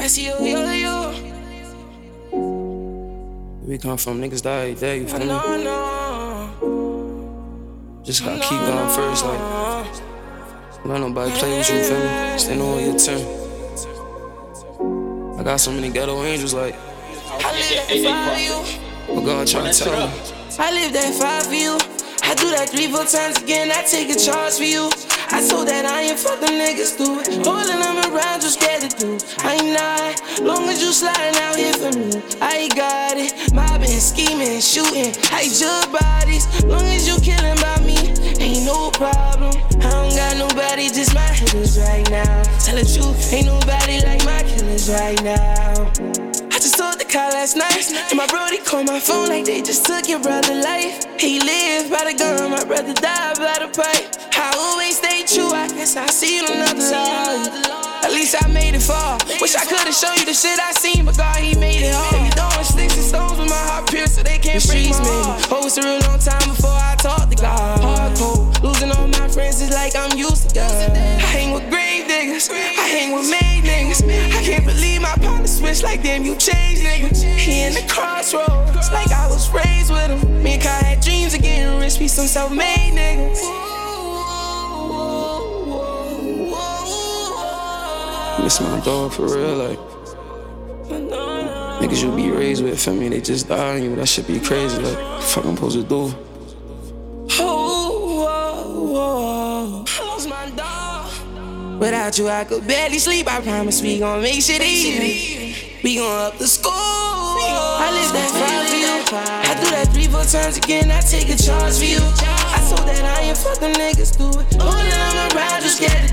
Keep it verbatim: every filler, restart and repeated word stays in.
see you, yo, yo. We come from niggas die every day, you feel me? No, no. Just gotta keep going first, like. Let nobody play with you, feel me? Stand on your turn. I got so many ghetto angels, like. I live that five for you. But God tryna tell me. I live that five for you. I do that three, four times again. I take a charge for you. I told that I ain't fuck them niggas through it. Holding them around, you scared to do. I ain't lying. Long as you sliding out here for me, I got it. Mobbing, scheming, shooting, I judge bodies. Long as you killing by me, ain't no problem. I don't got nobody, just my hitters right now. Tell the truth, ain't nobody like my killers right now. I just told the car last night, and my brody called my phone like they just took your brother life. He lived by the gun, my brother died by the pipe. I always stay true, I guess I see it another side. At least I made it far. Wish I could've shown you the shit I seen, but God, he made it hard. They throwing sticks and stones with my heart pierced, so they can't break my heart. Oh, it's a real long time before I talk to God. Hardcore, losing all my friends is like I'm used to God. I hang with grave diggers, I hang with made niggas. I can't believe my partner switched like damn, you changed, nigga. He in the crossroads, like I was raised with him. Me and Kai had dreams of getting rich, be some self-made niggas. Miss my dog for real, like. Niggas you be raised with, feel me, they just die on you. That shit be crazy, like. What the fuck I'm supposed to do? Without you, I could barely sleep. I promise we gon' make shit easy. We gon' up the school. I live that five for you. I do that three, four times again. I take a charge for you. I told that I ain't fuck them niggas through it. Holding them around, you scared